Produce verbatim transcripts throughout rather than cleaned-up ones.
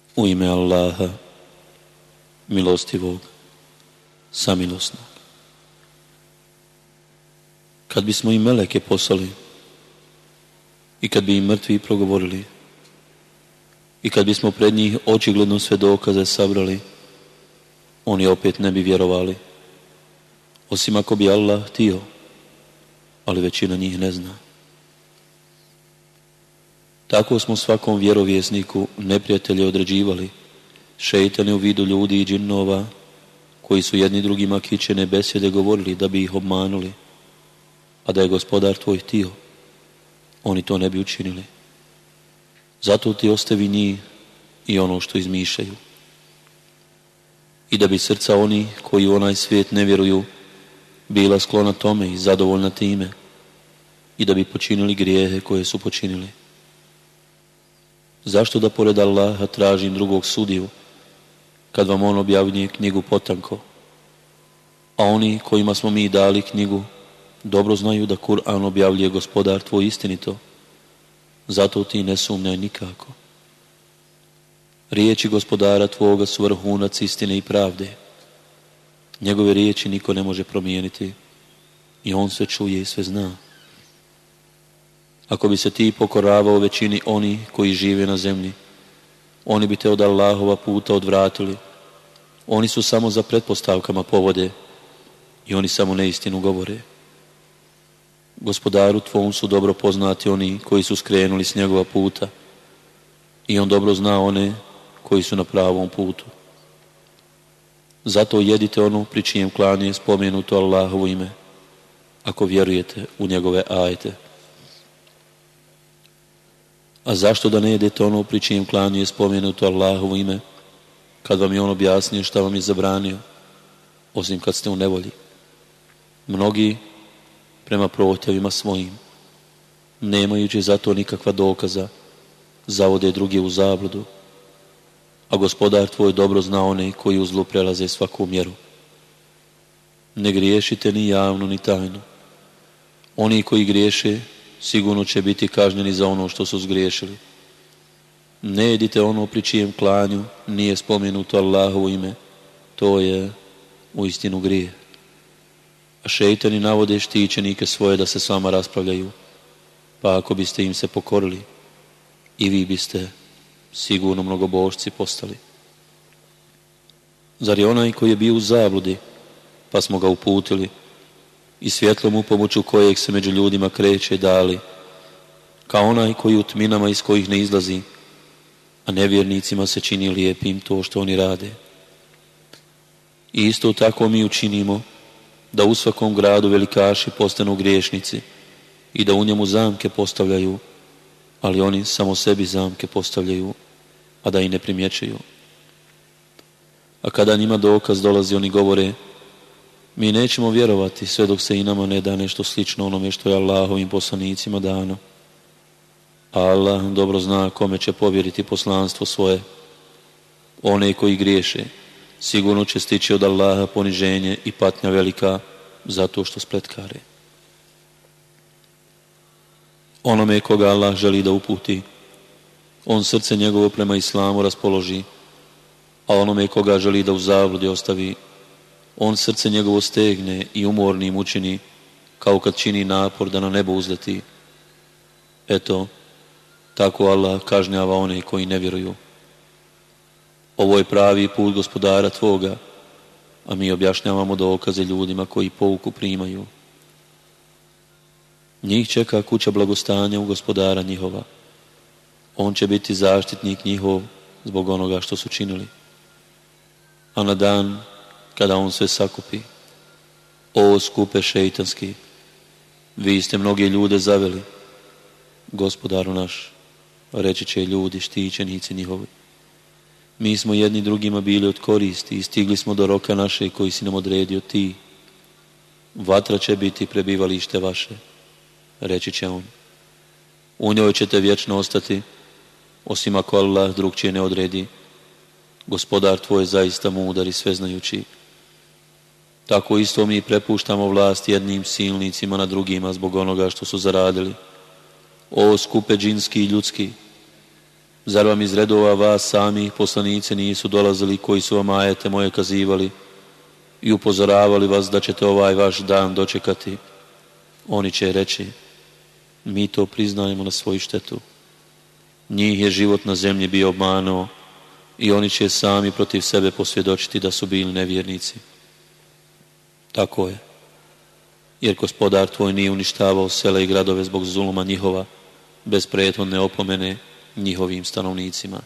U ime Allaha, milostivog, samilosnog. Kad bismo im meleke poslali i kad bi im mrtvi progovorili i kad bismo pred njih očigledno sve dokaze sabrali, oni opet ne bi vjerovali, osim ako bi Allah htio, ali većina njih ne zna. Tako smo svakom vjerovjesniku neprijatelje određivali, šejtane u vidu ljudi i džinnova, koji su jedni drugima kićene besjede govorili da bi ih obmanuli, a da je Gospodar tvoj htio, oni to ne bi učinili. Zato ti ostavi njih i ono što izmišljaju. I da bi srca oni koji u onaj svijet ne vjeruju bila sklona tome i zadovoljna time, i da bi počinili grijehe koje su počinili. Zašto da pored Allaha tražim drugog sudiju, kad vam on objavljuje knjigu potanko, a oni kojima smo mi dali knjigu dobro znaju da Kur'an objavljuje Gospodar tvoj istinito, zato ti ne sumnjaj nikako. Riječi Gospodara tvoga su vrhunac istine i pravde. Njegove riječi niko ne može promijeniti i on sve čuje i sve zna. Ako bi se ti pokoravao većini oni koji žive na zemlji, oni bi te od Allahova puta odvratili. Oni su samo za pretpostavkama povode i oni samo neistinu govore. Gospodaru tvom su dobro poznati oni koji su skrenuli s njegova puta i on dobro zna one koji su na pravom putu. Zato jedite ono pri čijem klanju je spomenuto Allahovo ime, ako vjerujete u njegove ajete. A zašto da ne jedete ono pri čijem klanju je spomenuto Allahovo ime, kad vam je on objasnio šta vam je zabranio, osim kad ste u nevolji? Mnogi prema prohtjevima svojim, nemajući za to nikakva dokaza, zavode druge u zabludu, a Gospodar tvoj dobro zna one koji u zlu prelaze svaku mjeru. Ne griješite ni javno ni tajno. Oni koji griješe sigurno će biti kažnjeni za ono što su zgriješili. Ne jedite ono pri čijem klanju nije spomenuto Allahovo ime, to je uistinu grijeh. A šejtani navode štićenike svoje da se s vama raspravljaju, pa ako biste im se pokorili, i vi biste sigurno mnogobožci postali. Zar je onaj koji je bio u zabludi, pa smo ga uputili, i svjetlom u pomoću kojeg se među ljudima kreće dali, kao onaj koji u tminama iz kojih ne izlazi, a nevjernicima se čini lijepim to što oni rade. I isto tako mi učinimo da u svakom gradu velikaši postanu griješnici i da u njemu zamke postavljaju, ali oni samo sebi zamke postavljaju, a da i ne primjećuju. A kada njima dokaz dolazi, oni govore: mi nećemo vjerovati sve dok se i nama ne da nešto slično onome što je Allahovim poslanicima dano. A Allah dobro zna kome će povjeriti poslanstvo svoje. One koji griješe sigurno će stići od Allaha poniženje i patnja velika zato što spletkare. Onome koga Allah želi da uputi, on srce njegovo prema islamu raspoloži, a onome koga želi da u zabludi ostavi, on srce njegovo stegne i umornim učini, kao kad čini napor da na nebo uzleti. Eto, tako Allah kažnjava one koji ne vjeruju. Ovo je pravi put Gospodara tvoga, a mi objašnjavamo dokaze ljudima koji pouku primaju. Njih čeka kuća blagostanja u Gospodara njihova. On će biti zaštitnik njihov zbog onoga što su činili. A na dan kada on sve sakupi: o skupe šejtanski, vi ste mnoge ljude zaveli. Gospodaru naš, reći će ljudi štićenici njihovi, mi smo jedni drugima bili od koristi i stigli smo do roka naše koji si nam odredio ti. Vatra će biti prebivalište vaše, reći će on. U njoj ćete vječno ostati, osim ako Allah drugčije ne odredi. Gospodar tvoj je zaista mudar i sveznajući. Tako isto mi prepuštamo vlast jednim silnicima na drugima zbog onoga što su zaradili. O skupe džinski i ljudski, Zar vam iz redova vas samih poslanici nisu dolazili koji su vam ajete moje kazivali i upozoravali vas da ćete ovaj vaš dan dočekati? Oni će reći, mi to priznajemo na svoju štetu. Njih je život na zemlji bio obmanuo i oni će sami protiv sebe posvjedočiti da su bili nevjernici. Tako je, jer Gospodar tvoj nije uništavao sela i gradove zbog zuluma njihova, bez prethodne opomene njihovim stanovnicima.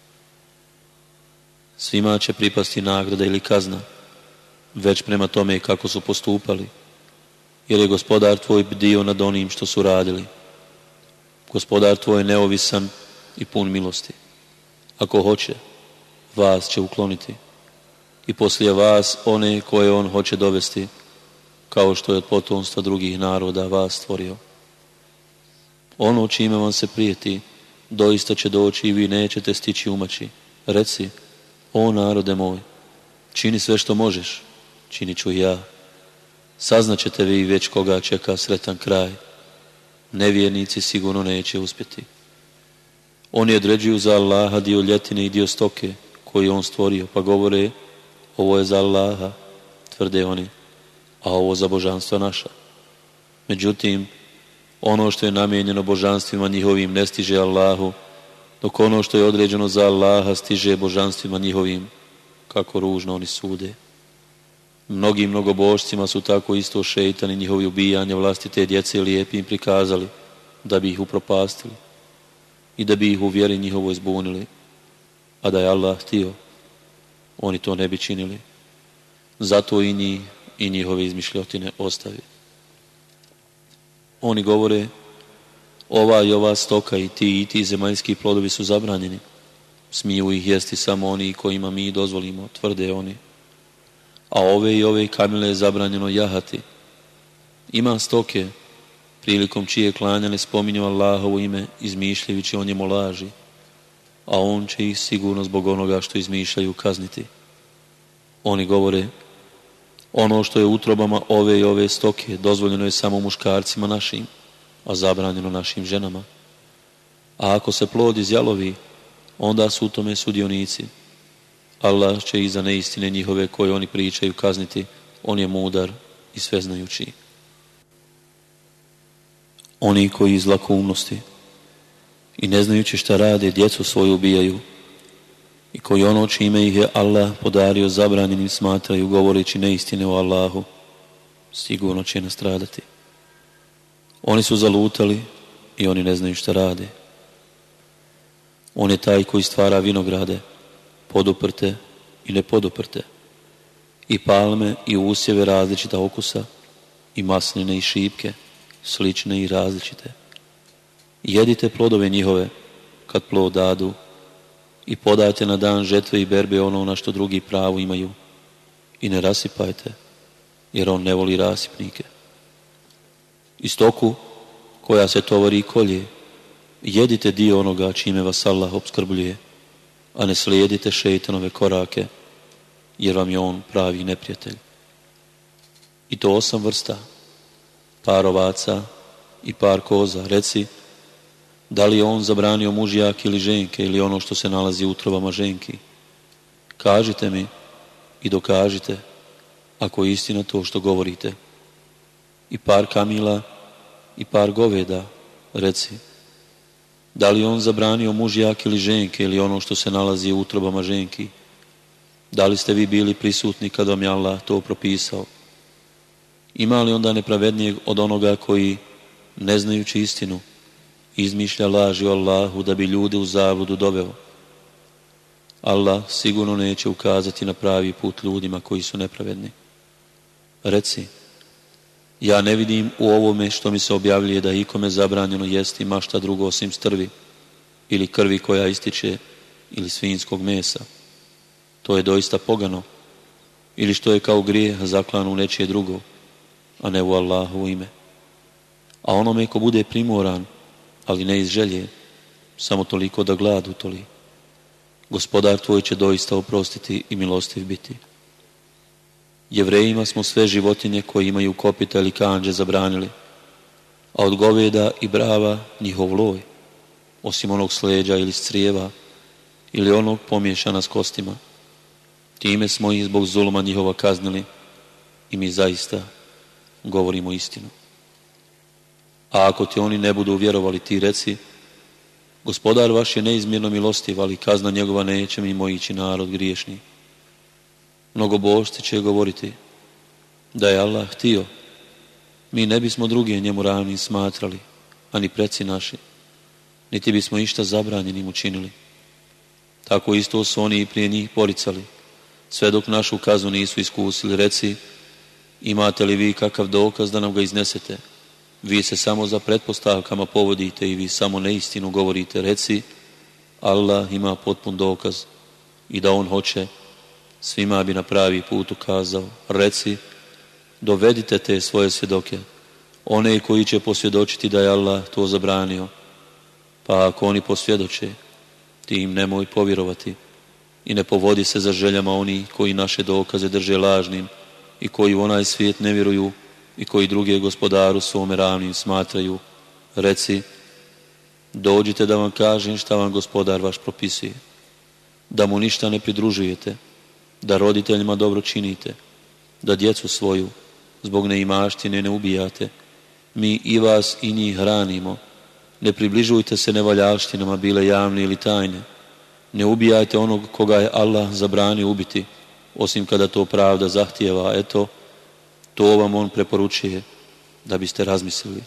Svima će pripasti nagrada ili kazna, već prema tome kako su postupali, jer je Gospodar tvoj bdio nad onim što su radili. Gospodar tvoj je neovisan i pun milosti. Ako hoće, vas će ukloniti i poslije vas one koje on hoće dovesti, kao što je od potomstva drugih naroda vas stvorio. Ono čime vam se prijeti, doista će doći i vi nećete stići umaći. Reci, o narode moj, čini sve što možeš, činit ću i ja. Saznaćete vi već koga čeka sretan kraj. Nevjernici sigurno neće uspjeti. Oni određuju za Allaha dio ljetine i dio stoke koji on stvorio, pa govore, ovo je za Allaha, tvrde oni, a ovo za božanstva naša. Međutim, ono što je namijenjeno božanstvima njihovim ne stiže Allahu, dok ono što je određeno za Allaha stiže božanstvima njihovim, kako ružno oni sude. Mnogim mnogobožcima su tako isto šejtani njihovi ubijanja vlastite djece lijepim prikazali, da bi ih upropastili i da bi ih u vjeri njihovoj zbunili, a da je Allah htio, oni to ne bi činili. Zato i njih i njihove izmišljotine ostavi. Oni govore, ova i ova stoka i ti i ti zemaljski plodovi su zabranjeni. Smiju ih jesti samo oni kojima mi dozvolimo, tvrde oni. A ove i ove kamile je zabranjeno jahati. Ima stoke, prilikom čije klanjane spominju Allahovo ime, izmišljajući o njemu laži, a on će ih sigurno zbog onoga što izmišljaju kazniti. Oni govore, ono što je u utrobama ove i ove stoke dozvoljeno je samo muškarcima našim, a zabranjeno našim ženama. A ako se plod izjalovi, onda su u tome sudionici. Allah će iza neistine njihove koje oni pričaju kazniti, on je mudar i sveznajući. Oni koji iz lakoumnosti i ne znajući šta rade, djecu svoju ubijaju i koji ono čime ih je Allah podario zabranjenim smatraju govoreći neistine o Allahu, sigurno će nastradati. Oni su zalutali i oni ne znaju šta rade. On je taj koji stvara vinograde, poduprte i nepoduprte, i palme i usjeve različita okusa, i masline i šipke, slične i različite. Jedite plodove njihove kad plod dadu i podajte na dan žetve i berbe ono na što drugi pravo imaju i ne rasipajte, jer on ne voli rasipnike. I stoku koja se tovari i kolje, jedite dio onoga čime vas Allah opskrbljuje, a ne slijedite šejtanove korake, jer vam je on pravi neprijatelj. I to osam vrsta, par ovaca i par koza. Reci, da li je on zabranio mužjak ili ženke ili ono što se nalazi u utrovama ženki? Kažite mi i dokažite, ako je istina to što govorite. I par kamila i par goveda. Reci, da li je on zabranio mužjak ili ženke ili ono što se nalazi u utrobama ženki? Da li ste vi bili prisutni kad vam je Allah to propisao? Ima li onda nepravednijeg od onoga koji, ne znajući istinu, izmišlja laži o Allahu da bi ljude u zabludu doveo? Allah sigurno neće ukazati na pravi put ljudima koji su nepravedni. Reci, ja ne vidim u ovome što mi se objavljuje da ikome zabranjeno jesti mašta drugo osim strvi ili krvi koja ističe ili svinjskog mesa. To je doista pogano, ili što je kao grijeh zaklan u nečije drugo, a ne u Allahovo ime. A onome ko bude primoran, ali ne iz želje, samo toliko da glad utoli, Gospodar tvoj će doista oprostiti i milostiv biti. Jevrejima smo sve životinje koje imaju kopita ili kandže zabranili, a od goveda i brava njihov loj. osim onog sleđa ili crijeva, ili onog pomiješana s kostima. Time smo ih zbog zuluma njihova kaznili i mi zaista govorimo istinu. A ako ti oni ne budu vjerovali, ti reci: Gospodar vaš je neizmjerno milostiv, ali kazna njegova neće mimo ići narod griješni. Mnogobožci će govoriti: da je Allah htio, mi ne bismo druge njemu ravnim smatrali, ani preci naši, niti bismo išta zabranjenim učinili. Tako isto su oni i prije njih poricali, sve dok našu kaznu nisu iskusili. Reci: imate li vi kakav dokaz da nam ga iznesete? Vi se samo za pretpostavkama povodite i vi samo neistinu govorite. Reci: Allah ima potpun dokaz i da on hoće, svima bi na pravi put ukazao. Reci: dovedite te svoje svjedoke, one koji će posvjedočiti da je Allah to zabranio. Pa ako oni posvjedoče, ti im nemoj povjerovati i ne povodi se za željama oni koji naše dokaze drže lažnim i koji u onaj svijet ne vjeruju i koji druge gospodaru svome ravnim smatraju. Reci: dođite da vam kažem šta vam gospodar vaš propisuje, da mu ništa ne pridružujete, da roditeljima dobro činite, da djecu svoju zbog neimaštine ne ubijate. Mi i vas i njih hranimo. Ne približujte se nevaljaštinama, bile javne ili tajne. Ne ubijajte onog koga je Allah zabranio ubiti, osim kada to pravda zahtijeva. Eto, to vam on preporučuje, da biste razmislili.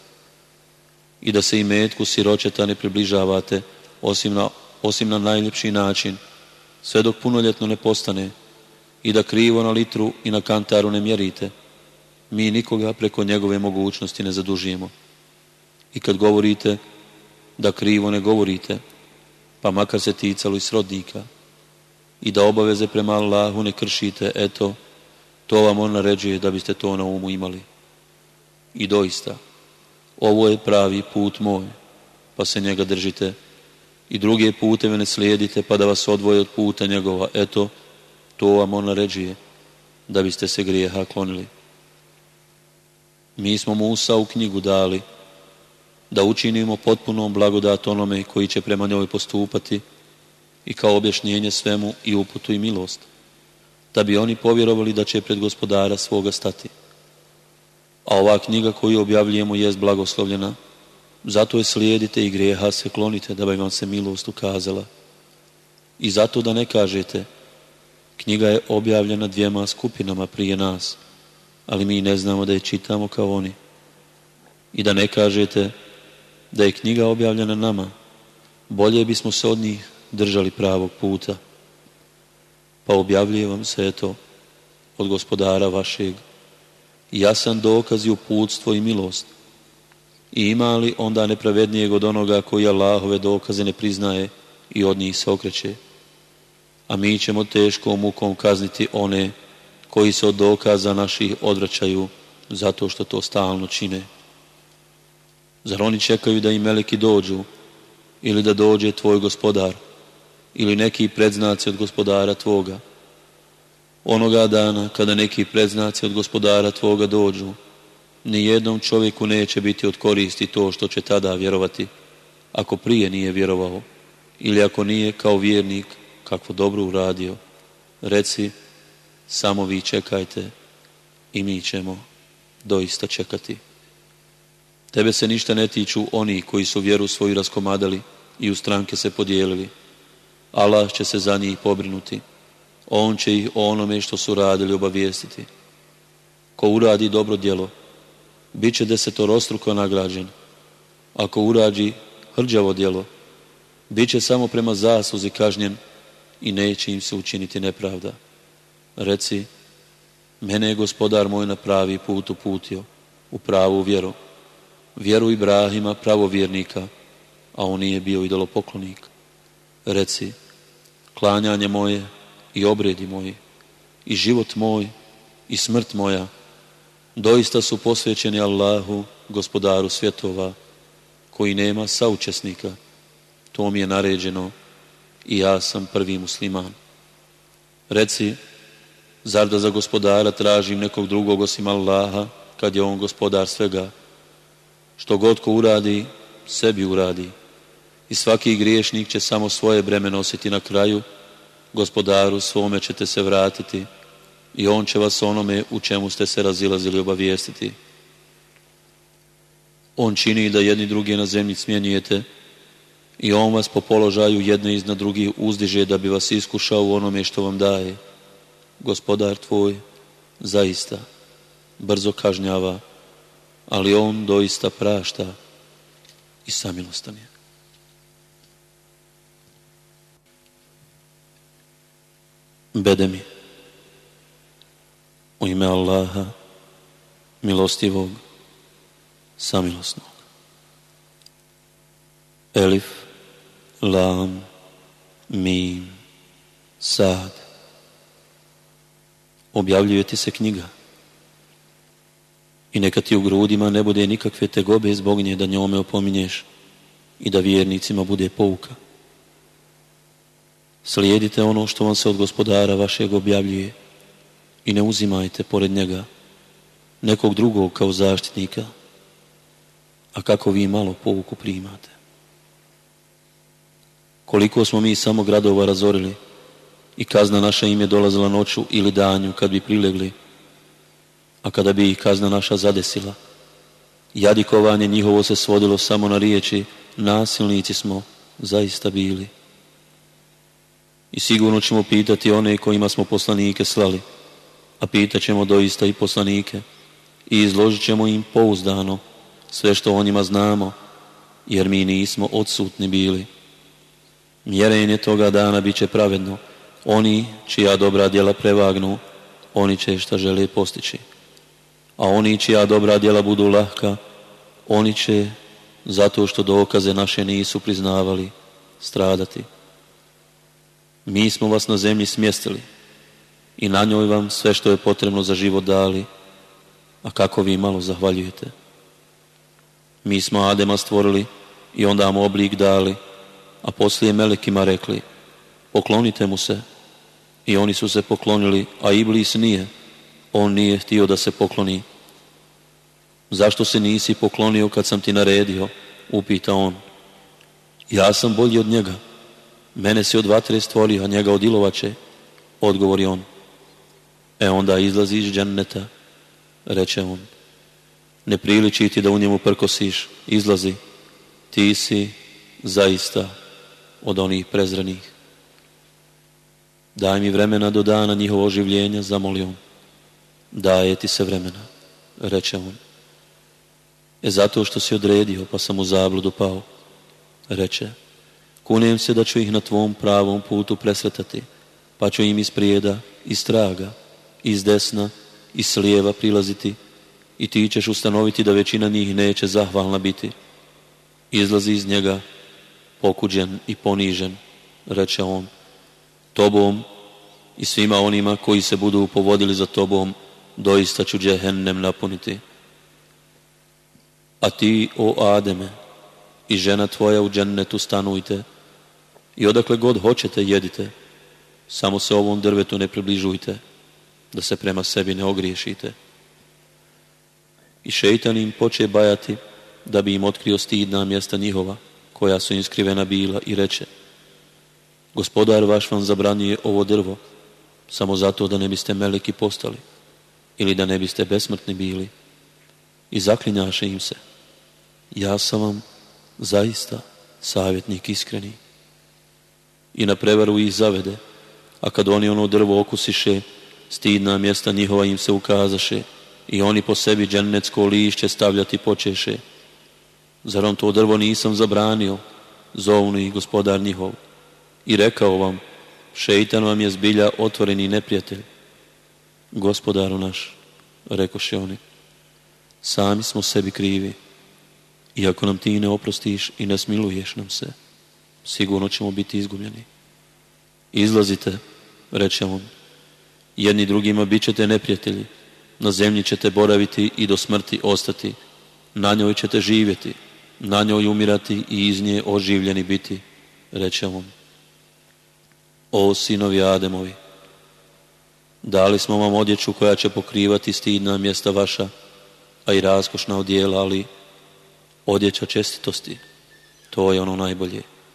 I da se imetku siročeta ne približavate, osim na, osim na najljepši način, sve dok punoljetno ne postane, i da krivo na litru i na kantaru ne mjerite. Mi nikoga preko njegove mogućnosti ne zadužujemo. I kad govorite, da krivo ne govorite, pa makar se ticalo i srodnika, i da obaveze prema Allahu ne kršite. Eto, to vam on naređuje da biste to na umu imali. I doista, ovo je pravi put moj, pa se njega držite, i druge puteve ne slijedite, pa da vas odvoje od puta njegova. Eto, to vam on naređuje da biste se grijeha klonili. Mi smo Musa u knjigu dali da učinimo potpunom blagodat onome koji će prema njoj postupati i kao objašnjenje svemu i uputu i milost, da bi oni povjerovali da će pred gospodara svoga stati. A ova knjiga koju objavljujemo jest blagoslovljena, zato je slijedite i grijeha se klonite, da bi vam se milost ukazala. I zato da ne kažete: knjiga je objavljena dvijema skupinama prije nas, ali mi ne znamo da je čitamo kao oni. I da ne kažete da je knjiga objavljena nama, bolje bismo se od njih držali pravog puta. Pa objavljuje vam se eto od gospodara vašeg jasan dokaz i uputstvo i milost. I ima li onda nepravednijeg od onoga koji Allahove dokaze ne priznaje i od njih se okreće? A mi ćemo teškom mukom kazniti one koji se od dokaza naših odvraćaju, zato što to stalno čine. Zar oni čekaju da im meleki dođu, ili da dođe tvoj gospodar, ili neki predznaci od gospodara tvoga? Onoga dana kada neki predznaci od gospodara tvoga dođu, ni jednom čovjeku neće biti od koristi to što će tada vjerovati, ako prije nije vjerovao, ili ako nije kao vjernik kakvo dobro uradio. Reci: samo vi čekajte i mi ćemo doista čekati. Tebe se ništa ne tiču oni koji su vjeru svoju raskomadali i u stranke se podijelili. Allah će se za njih pobrinuti. On će ih o onome što su radili obavijestiti. Ko uradi dobro djelo, bit će desetorostruko nagrađen. Ako uradi hrđavo djelo, bit će samo prema zasluzi kažnjen i neće im se učiniti nepravda. Reci: mene je gospodar moj na pravi put uputio, u pravu vjeru, vjeru Ibrahima, pravovjernika, a on nije bio idolopoklonik. Reci: klanjanje moje i obredi moji, i život moj i smrt moja, doista su posvećeni Allahu, gospodaru svjetova, koji nema saučesnika. To mi je naređeno i ja sam prvi musliman. Reci: zar da za gospodara tražim nekog drugog osim Allaha, kad je on gospodar svega? Što god ko uradi, sebi uradi. i svaki griješnik će samo svoje breme nositi na kraju, Gospodaru svome ćete se vratiti i on će vas onome u čemu ste se razilazili obavijestiti. On čini da jedni druge na zemlji smjenjujete i on vas po položaju jedne iznad drugih uzdiže da bi vas iskušao u onome što vam daje. Gospodar tvoj zaista brzo kažnjava, ali on doista prašta i samilostan je. Bedemi. U ime Allaha, milostivog, samilosnog. Elif, lam, mim, sad. Objavljuje ti se knjiga i neka ti u grudima ne bude nikakve tegobe zbog nje da njome opominješ i da vjernicima bude pouka. Slijedite ono što vam se od Gospodara vašeg objavljuje i ne uzimajte pored njega nekog drugog kao zaštitnika, a kako vi malo pouku primate. Koliko smo mi samo gradova razorili i kazna naša im je dolazila noću ili danju kad bi prilegli, a kada bi ih kazna naša zadesila, jadikovanje njihovo se svodilo samo na riječi: nasilnici smo zaista bili. I sigurno ćemo pitati one kojima smo poslanike slali, a pitat ćemo doista i poslanike i izložit ćemo im pouzdano sve što o njima znamo, jer mi nismo odsutni bili. Mjerenje toga dana bit će pravedno. Oni čija dobra djela prevagnu, oni će šta žele postići. A oni čija dobra djela budu lahka, oni će, zato što dokaze naše nisu priznavali, stradati. Mi smo vas na zemlji smjestili i na njoj vam sve što je potrebno za život dali, a kako vi malo zahvaljujete. Mi smo Adema stvorili i onda mu oblik dali, a poslije melekima rekli: poklonite mu se. I oni su se poklonili, a Iblis nije. On nije htio da se pokloni. Zašto se nisi poklonio kad sam ti naredio? Upita on. Ja sam bolji od njega. Mene si od vatre stvorio, a njega od ilovače. Odgovori on. E onda izlazi iz dženneta. Reče on. Ne priliči ti da u njemu prkosiš. Izlazi. Ti si zaista od onih prezrenih. Daj mi vremena do dana njihovo oživljenja, zamolio on. Daje ti se vremena, reče on. E zato što si odredio, pa sam u zabludu pao. Reče, kunem se da ću ih na tvom pravom putu presretati, pa ću im iz prijeda, iz traga, iz desna, iz slijeva prilaziti i ti ćeš ustanoviti da većina njih neće zahvalna biti. Izlazi iz njega, pokuđen i ponižen, reče on. Tobom i svima onima koji se budu povodili za tobom, doista ću džehennem napuniti. A ti, o Ademe, i žena tvoja u džennetu stanujte i odakle god hoćete jedite, samo se ovom drvetu ne približujte, da se prema sebi ne ogriješite. I šeitan im poče bajati da bi im otkrio stidna mjesta njihova, koja su im skrivena bila, i reče: Gospodar vaš vam zabranjuje ovo drvo, samo zato da ne biste meleki postali, ili da ne biste besmrtni bili. I zaklinjaše im se: ja sam vam zaista savjetnik iskreni. I na prevaru ih zavede, a kad oni ono drvo okusiše, stidna mjesta njihova im se ukazaše i oni po sebi džennetsko lišće stavljati počeše. Zar on to drvo nisam zabranio? Zovnu ih Gospodar njihov. I rekao vam, šeitan vam je zbilja otvoreni neprijatelj. Gospodaru naš, rekoše oni, sami smo sebi krivi. I ako nam ti ne oprostiš i ne smiluješ nam se, sigurno ćemo biti izgubljeni. Izlazite, reče on, jedni drugima bit ćete neprijatelji, na zemlji ćete boraviti i do smrti ostati, na njoj ćete živjeti, na njoj umirati i iz nje oživljeni biti, reče on. O sinovi Ademovi, dali smo vam odjeću koja će pokrivati stidna mjesta vaša, a i raskošna odjela, ali odjeća čestitosti, to je ono najbolje.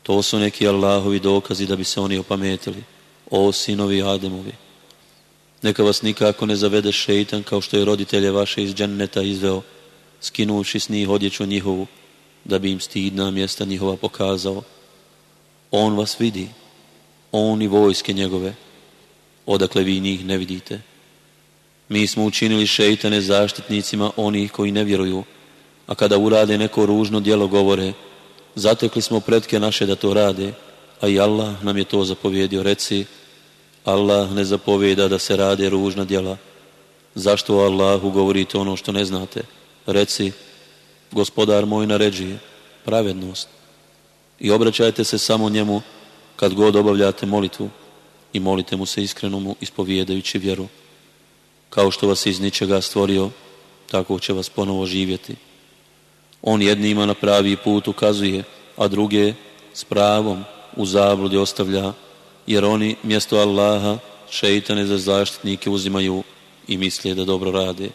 To su neki Allahovi dokazi da bi se oni opametili, o sinovi Ademovi. Neka vas nikako ne zavede šeitan kao što je roditelje vaše iz dženneta izveo, skinuši s njih odjeću njihovu, da bi im stidna mjesta njihova pokazao. On vas vidi, on i vojske njegove, odakle vi njih ne vidite. Mi smo učinili šeitane zaštitnicima onih koji ne vjeruju, a kada urade neko ružno djelo govore, zatekli smo pretke naše da to rade, a i Allah nam je to zapovjedio. Reci, Allah ne zapovjeda da se rade ružna djela. Zašto o Allahu govorite ono što ne znate? Reci, Gospodar moj naređuje pravednost i obraćajte se samo njemu kad god obavljate molitvu i molite mu se iskreno mu ispovijedajući vjeru. Kao što vas iz ničega stvorio, tako će vas ponovo živjeti. On jednima na pravi put ukazuje, a druge s pravom u zabludi ostavlja, jer oni mjesto Allaha šeitane za zaštitnike uzimaju i misle da dobro rade.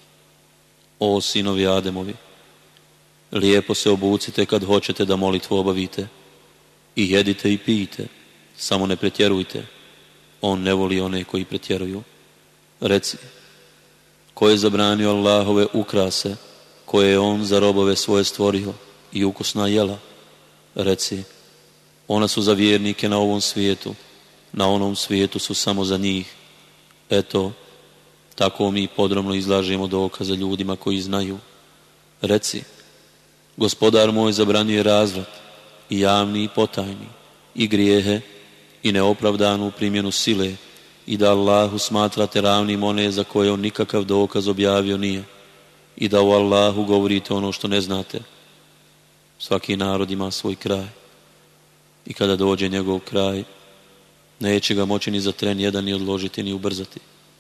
O sinovi Ademovi, lijepo se obucite kad hoćete da molitvu obavite i jedite i pijte, samo ne pretjerujte. On ne voli one koji pretjeruju. Reci, ko je zabranio Allahove ukrase, koje je on za robove svoje stvorio i ukusna jela? Reci, ona su za vjernike na ovom svijetu, na onom svijetu su samo za njih. Eto, tako mi podrobno izlažemo dokaze ljudima koji znaju. Reci, Gospodar moj zabranjuje razvrat, i javni i potajni, i grijehe, i neopravdanu primjenu sile, i da Allahu smatrate ravnim one za koje on nikakav dokaz objavio nije, i da u Allahu govorite ono što ne znate. Svaki narod ima svoj kraj, i kada dođe njegov kraj, neće ga moći ni za tren jedan ni odložiti ni ubrzati.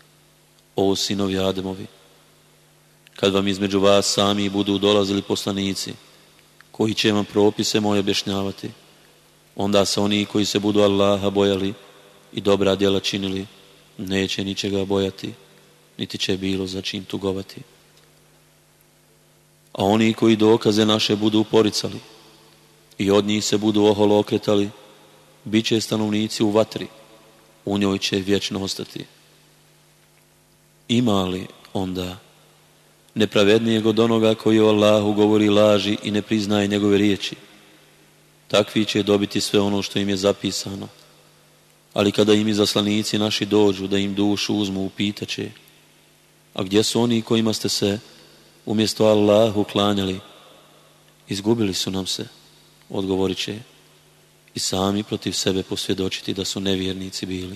O sinovi Ademovi, kad vam između vas sami budu dolazili poslanici, koji će vam propise moje objašnjavati, onda se oni koji se budu Allaha bojali i dobra djela činili, neće ničega bojati, niti će bilo za čim tugovati. A oni koji dokaze naše budu poricali i od njih se budu oholo okretali, bit će stanovnici u vatri, u njoj će vječno ostati. Ima li onda nepravednijeg od onoga koji o Allahu govori laži i ne priznaje njegove riječi? Takvi će dobiti sve ono što im je zapisano. Ali kada im izaslanici naši dođu da im dušu uzmu, upitaće, a gdje su oni kojima ste se umjesto Allahu klanjali? Izgubili su nam se, odgovorit će, i sami protiv sebe posvjedočiti da su nevjernici bili.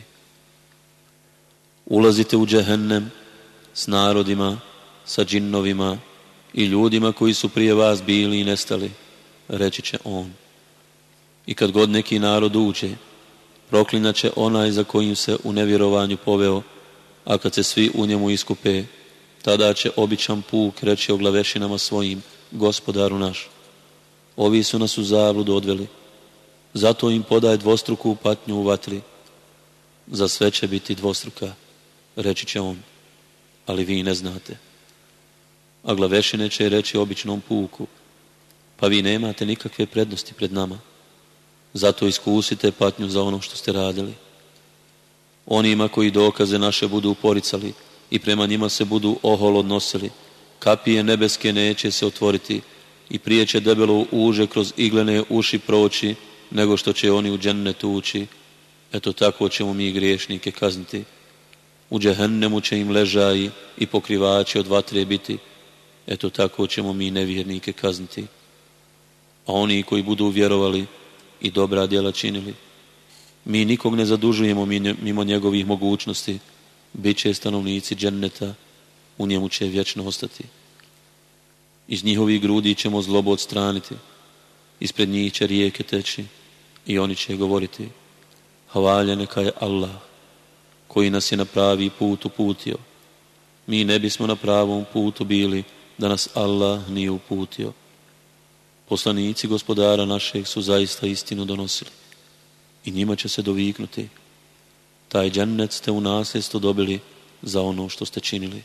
Ulazite u džehennem s narodima, sa džinnovima i ljudima koji su prije vas bili i nestali, reći će on. I kad god neki narod uđe, proklinat će onaj za kojim se u nevjerovanju poveo, a kad se svi u njemu iskupe, tada će običan puk reći o glavešinama svojim, Gospodaru naš, ovi su nas u zabludu odveli, zato im podaj dvostruku patnju u vatri. Za sve će biti dvostruka, reći će on, ali vi ne znate. A glavešine će reći običnom puku, pa vi nemate nikakve prednosti pred nama, zato iskusite patnju za ono što ste radili. Onima koji dokaze naše budu uporicali i prema njima se budu oholo odnosili, kapije nebeske neće se otvoriti i prije će debelo uže kroz iglene uši proći, nego što će oni u džennetu ući. Eto tako ćemo mi griješnike kazniti. U džehennemu će im ležaji i pokrivači od vatre biti. Eto tako ćemo mi nevjernike kazniti. A oni koji budu vjerovali i dobra djela činili, mi nikog ne zadužujemo mimo njegovih mogućnosti, bit će stanovnici dženneta, u njemu će vječno ostati. Iz njihovih grudi ćemo zlobu odstraniti, ispred njih će rijeke teći i oni će govoriti, hvaljen neka je Allah, koji nas je na pravi put uputio. Mi ne bismo na pravom putu bili da nas Allah nije uputio. Poslanici Gospodara našeg su zaista istinu donosili i njima će se doviknuti, taj džennet ste u nasljedstvo dobili za ono što ste činili.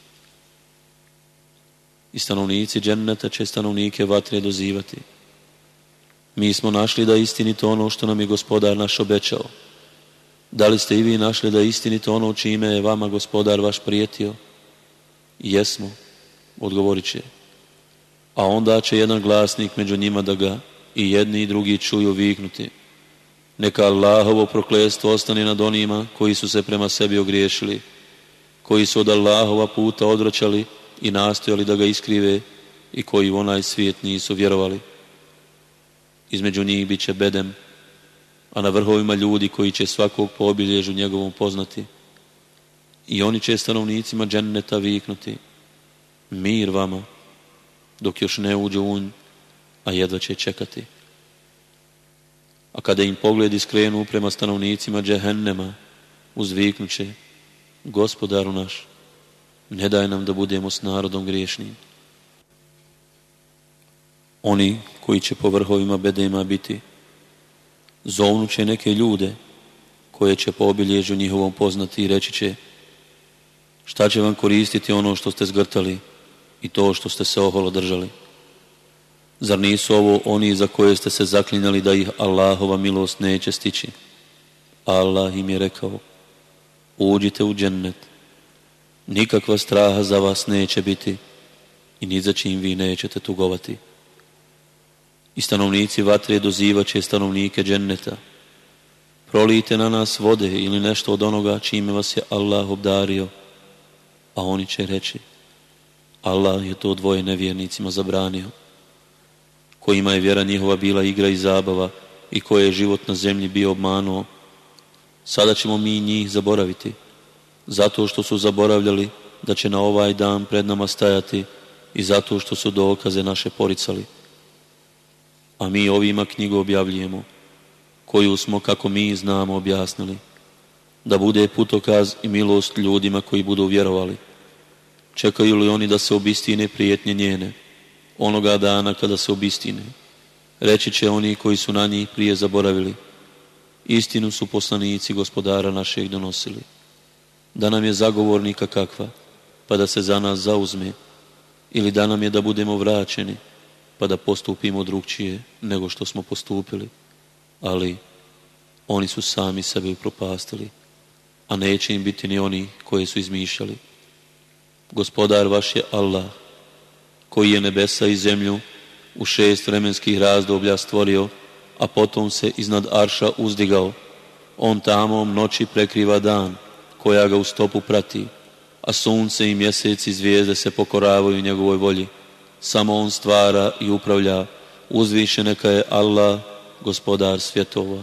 I stanovnici dženneta će stanovnike vatre dozivati. Mi smo našli da je istinito ono što nam je Gospodar naš obećao. Da li ste i vi našli da je istinito ono čime je vama Gospodar vaš prijetio? Jesmo, odgovorit će. A onda će jedan glasnik među njima da ga i jedni i drugi čuju viknuti: neka Allahovo prokletstvo ostane nad onima koji su se prema sebi ogriješili, koji su od Allahova puta odvraćali i nastojali da ga iskrive i koji u onaj svijet nisu vjerovali. Između njih bit će bedem, a na vrhovima ljudi koji će svakog po obilježju njegovom poznati. I oni će stanovnicima dženneta viknuti: mir vama, dok još ne uđu u nj, a jedva će čekati. A kada im pogledi skrenu prema stanovnicima džehennema, uzviknuće: Gospodaru naš, ne daj nam da budemo s narodom griješnim. Oni koji će po vrhovima bedema biti, zovnuće neke ljude koje će po obilježju njihovom poznati i reći će: šta će vam koristiti ono što ste zgrtali i to što ste se oholo držali? Zar nisu ovo oni za koje ste se zaklinjali da ih Allahova milost neće stići? Allah im je rekao: uđite u džennet, nikakva straha za vas neće biti i ni za čim vi nećete tugovati. I stanovnici vatre dozivaće stanovnike dženneta: prolijte na nas vode ili nešto od onoga čime vas je Allah obdario. A oni će reći: Allah je to dvoje nevjernicima zabranio, kojima je vjera njihova bila igra i zabava i koje je život na zemlji bio obmanuo. Sada ćemo mi njih zaboraviti, zato što su zaboravljali da će na ovaj dan pred nama stajati i zato što su dokaze naše poricali. A mi ovima knjigu objavljujemo, koju smo, kako mi znamo, objasnili, da bude putokaz i milost ljudima koji budu vjerovali. Čekaju li oni da se obistine prijetnje njene, onoga dana kada se obistine? Reći će oni koji su na njih prije zaboravili: istinu su poslanici Gospodara našeg donosili. Da nam je zagovornika kakva, pa da se za nas zauzme, ili da nam je da budemo vraćeni, pa da postupimo drugčije nego što smo postupili. Ali oni su sami sebe upropastili, a neće im biti ni oni koje su izmišljali. Gospodar vaš je Allah, koji je nebesa i zemlju u šest vremenskih razdoblja stvorio, a potom se iznad arša uzdigao. On tamo noći prekriva dan, koja ga u stopu prati, a sunce i mjesec i zvijezde se pokoravaju njegovoj volji. Samo on stvara i upravlja. Uzvišen neka je Allah, Gospodar svjetova.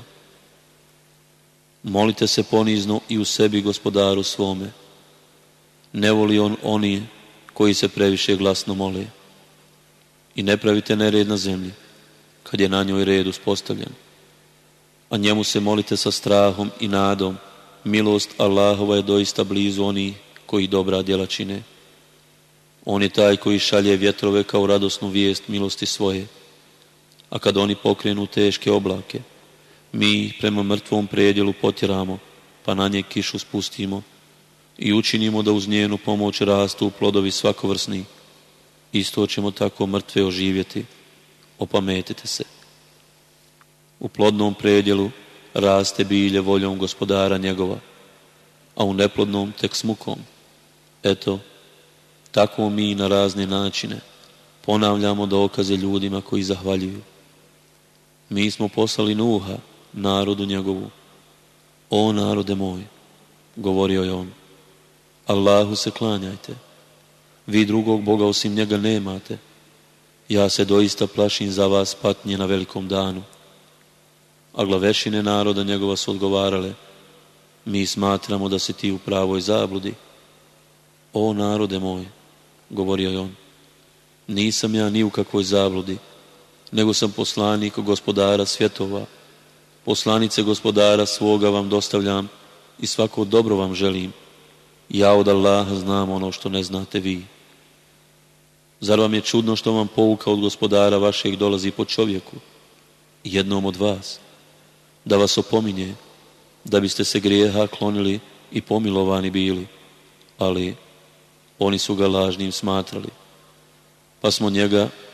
Molite se ponizno i u sebi Gospodaru svome. Ne voli on oni koji se previše glasno mole. I ne pravite nered na zemlji, kad je na njoj red uspostavljen. A njemu se molite sa strahom i nadom. Milost Allahova je doista blizu onih koji dobra djela čine. On je taj koji šalje vjetrove kao radosnu vijest milosti svoje. A kad oni pokrenu teške oblake, mi ih prema mrtvom predjelu potjeramo, pa na nje kišu spustimo i učinimo da uz njenu pomoć rastu plodovi svakovrsni. Isto ćemo tako mrtve oživjeti. Opametite se. U plodnom predjelu raste bilje voljom Gospodara njegova, a u neplodnom tek smukom. Eto, tako mi na razne načine ponavljamo dokaze ljudima koji zahvaljuju. Mi smo poslali Nuha, narodu njegovu. O narode moj, govorio je on, Allahu se klanjajte. Vi drugog Boga osim njega nemate. Ja se doista plašim za vas patnje na velikom danu. A glavešine naroda njegova su odgovarale: mi smatramo da si ti u pravoj zabludi. O narode moj, govorio je on, nisam ja ni u kakvoj zabludi, nego sam poslanik Gospodara svjetova. Poslanice Gospodara svoga vam dostavljam i svako dobro vam želim. Ja od Allaha znam ono što ne znate vi. Zar vam je čudno što vam pouka od Gospodara vašeg dolazi po čovjeku, jednom od vas, da vas opominje, da biste se grijeha klonili i pomilovani bili? Ali oni su ga lažnim smatrali, pa smo njega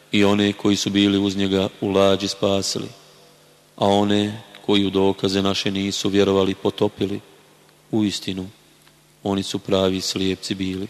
i one koji su bili uz njega u lađi spasili, a one koji u dokaze naše nisu vjerovali potopili. Uistinu, oni su pravi slijepci bili.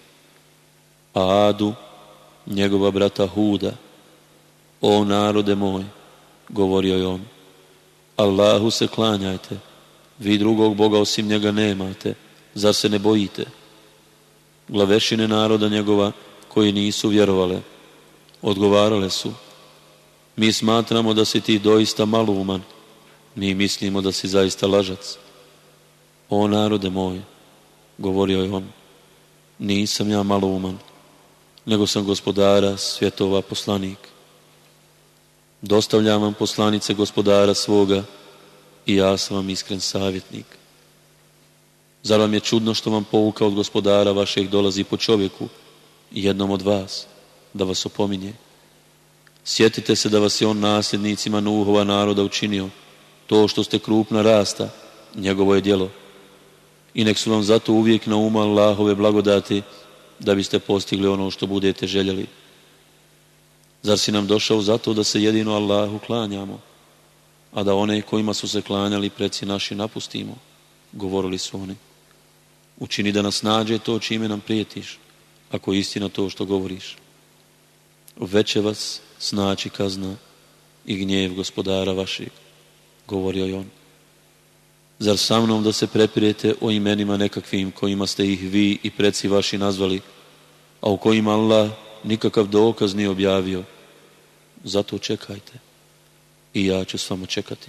A Adu, njegova brata Huda, o narode moj, govorio je on, Allahu se klanjajte, vi drugog Boga osim njega nemate, zar se ne bojite? Glavešine naroda njegova koji nisu vjerovale, odgovarale su, mi smatramo da si ti doista maluman, mi mislimo da si zaista lažac. O narode moj, govorio je on, nisam ja maluman, nego sam gospodara svjetova poslanik. Dostavljam vam poslanice gospodara svoga i ja sam vam iskren savjetnik. Zar vam je čudno što vam pouka od gospodara vašeg dolazi po čovjeku, jednom od vas, da vas opominje? Sjetite se da vas je on nasljednicima Nuhova naroda učinio, to što ste krupna rasta, njegovo je djelo. I nek su vam zato uvijek na umu Allahove blagodati, da biste postigli ono što budete željeli. Zar si nam došao zato da se jedino Allahu klanjamo, a da one kojima su se klanjali preci naši napustimo? Govorili su oni. Učini da nas nađe to čime nam prijetiš, ako je istina to što govoriš. Već će vas snaći kazna i gnjev gospodara vašeg, govorio je on. Zar sa mnom da se prepirete o imenima nekakvim kojima ste ih vi i preci vaši nazvali, a u kojima Allah nikakav dokaz nije objavio? Zato čekajte i ja ću s vama čekati.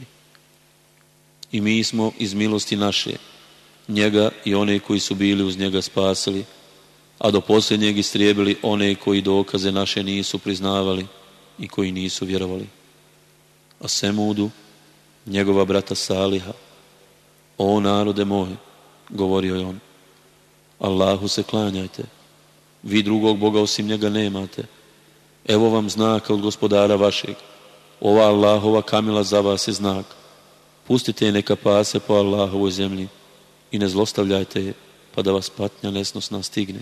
I mi smo iz milosti naše njega i one koji su bili uz njega spasili, a do posljednjeg istrijebili one koji dokaze naše nisu priznavali i koji nisu vjerovali. A Semudu, njegova brata Saliha, o narode moj, govorio je on, Allahu se klanjajte, vi drugog Boga osim njega nemate. Evo vam znaka od gospodara vašeg, ova Allahova kamila za vas je znak. Pustite je neka pase po Allahovoj zemlji i ne zlostavljajte je, pa da vas patnja nesnosna stigne.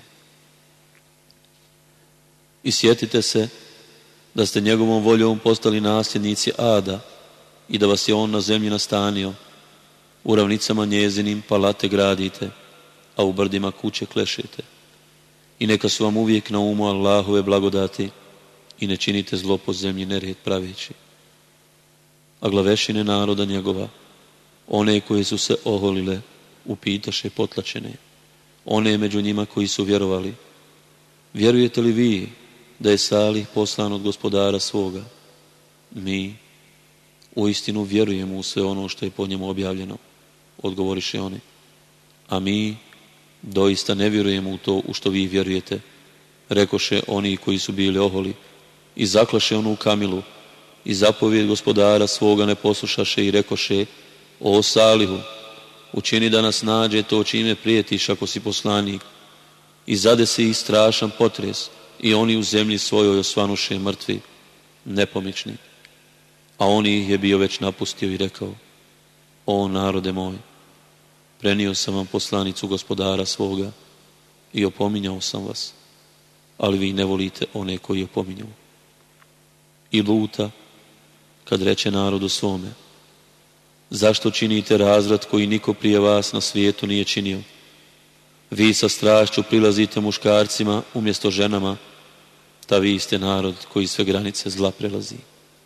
I sjetite se da ste njegovom voljom postali nasljednici Ada i da vas je on na zemlji nastanio. U ravnicama njezinim palate gradite, a u brdima kuće klešete. I neka su vam uvijek na umu Allahove blagodati i ne činite zlo po zemlji nered praveći. A glavešine naroda njegova, one koje su se oholile, upitaše potlačene, one među njima koji su vjerovali, vjerujete li vi da je Salih poslan od gospodara svoga? Mi uistinu vjerujemo u sve ono što je po njemu objavljeno, odgovoriše oni. A mi doista ne vjerujemo u to u što vi vjerujete, rekoše oni koji su bili oholi, i zaklaše onu kamilu i zapovijed gospodara svoga ne poslušaše i rekoše, o Salihu, učini da nas nađe to čime prijetiš ako si poslanik. I zade se ih strašan potres i oni u zemlji svojoj osvanuše mrtvi, nepomični. A on ih je bio već napustio i rekao, o narode moj, prenio sam vam poslanicu gospodara svoga i opominjao sam vas, ali vi ne volite one koji opominju. I Luta, kad reče narodu svome, zašto činite razvrat koji niko prije vas na svijetu nije činio? Vi sa strašću prilazite muškarcima umjesto ženama, ta vi ste narod koji sve granice zla prelazi.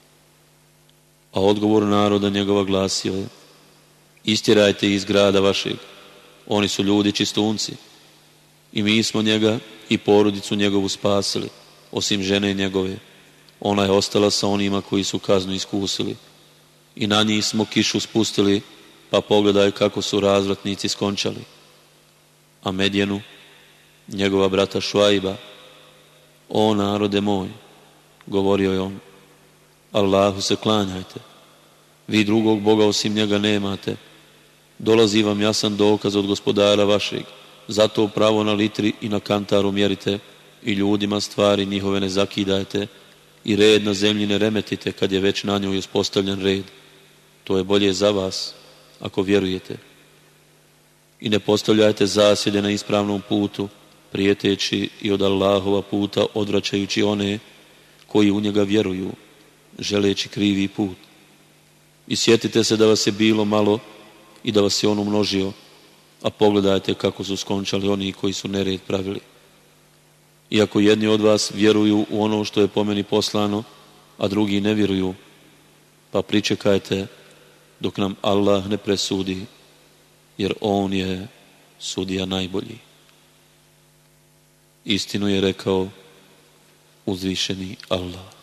A odgovor naroda njegova glasio je, istjerajte iz grada vašeg, oni su ljudi čistunci. I mi smo njega i porodicu njegovu spasili, osim žene njegove. Ona je ostala sa onima koji su kaznu iskusili. I na njih smo kišu spustili, pa pogledaj kako su razvratnici skončali. A Medjenu, njegova brata Šuajba, o narode moj, govorio je on, Allahu se klanjajte, vi drugog Boga osim njega nemate. Dolazi vam jasan dokaz od gospodara vašeg, zato pravo na litri i na kantaru mjerite i ljudima stvari njihove ne zakidajte i red na zemlji ne remetite kad je već na njoj uspostavljen red. To je bolje za vas ako vjerujete. I ne postavljajte zasjede na ispravnom putu, prijeteći i od Allahova puta odvraćajući one koji u njega vjeruju, želeći krivi put. I sjetite se da vas je bilo malo i da vas je on umnožio, a pogledajte kako su skončali oni koji su nered pravili. Iako jedni od vas vjeruju u ono što je po meni poslano, a drugi ne vjeruju, pa pričekajte dok nam Allah ne presudi, jer on je sudija najbolji. Istinu je rekao uzvišeni Allah.